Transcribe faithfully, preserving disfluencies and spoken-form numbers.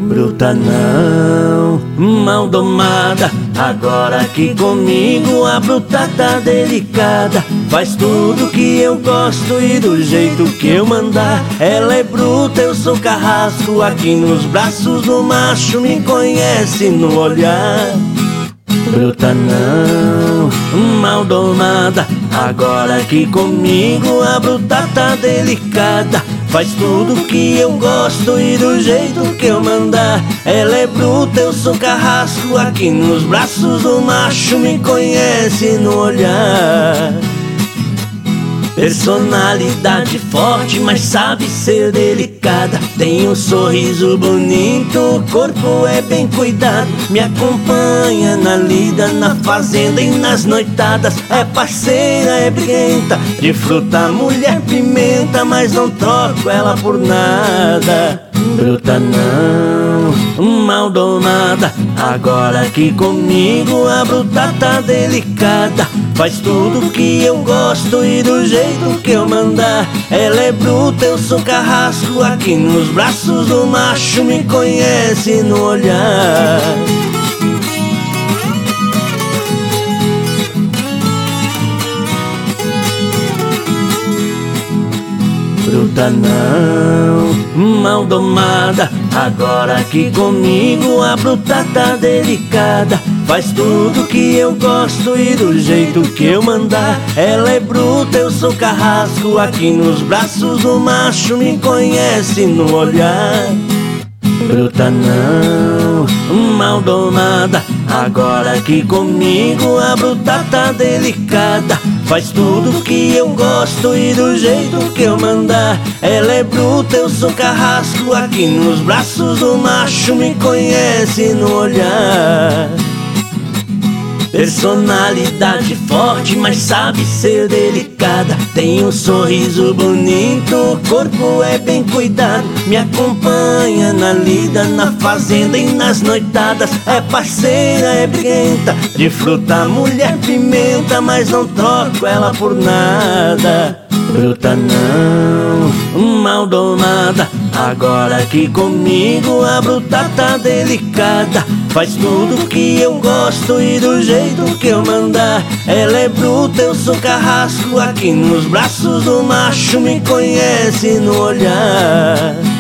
Bruta não, mal domada. Agora aqui comigo a bruta tá delicada. Faz tudo que eu gosto e do jeito que eu mandar. Ela é bruta, eu sou carrasco. Aqui nos braços do macho, me conhece no olhar. Bruta não, mal domada. Agora aqui comigo a bruta tá delicada. Faz tudo que eu gosto e do jeito que eu mandar. Ela é bruta, eu sou carrasco. Aqui nos braços do macho, me conhece no olhar. Personalidade forte, mas sabe ser delicada. Tem um sorriso bonito, o corpo é bem cuidado. Me acompanha na lida, na fazenda e nas noitadas. É parceira, é briguenta, de fruta, mulher, pimenta. Mas não troco ela por nada. Bruta não, mal domada. Agora aqui comigo a bruta tá delicada. Faz tudo que eu gosto e do jeito que eu mandar. Ela é bruta, eu sou carrasco. Aqui nos braços do macho, me conhece no olhar. Bruta não, mal domada. Agora aqui comigo a bruta tá delicada. Faz tudo que eu gosto e do jeito que eu mandar. Ela é bruta, eu sou carrasco. Aqui nos braços do macho, me conhece no olhar. Bruta não, mal domada. Agora aqui comigo a bruta tá delicada. Faz tudo que eu gosto e do jeito que eu mandar. Ela é bruta, eu sou carrasco. Aqui nos braços do macho, me conhece no olhar. Personalidade forte, mas sabe ser delicada. Tem um sorriso bonito, o corpo é bem cuidado. Me acompanha na lida, na fazenda e nas noitadas. É parceira, é briguenta, de fruta, mulher, pimenta. Mas não troco ela por nada. Bruta não, mal domada. Agora aqui comigo a bruta tá delicada. Faz tudo que eu gosto e do jeito que eu mandar. Ela é bruta, eu sou carrasco. Aqui nos braços do macho, me conhece no olhar.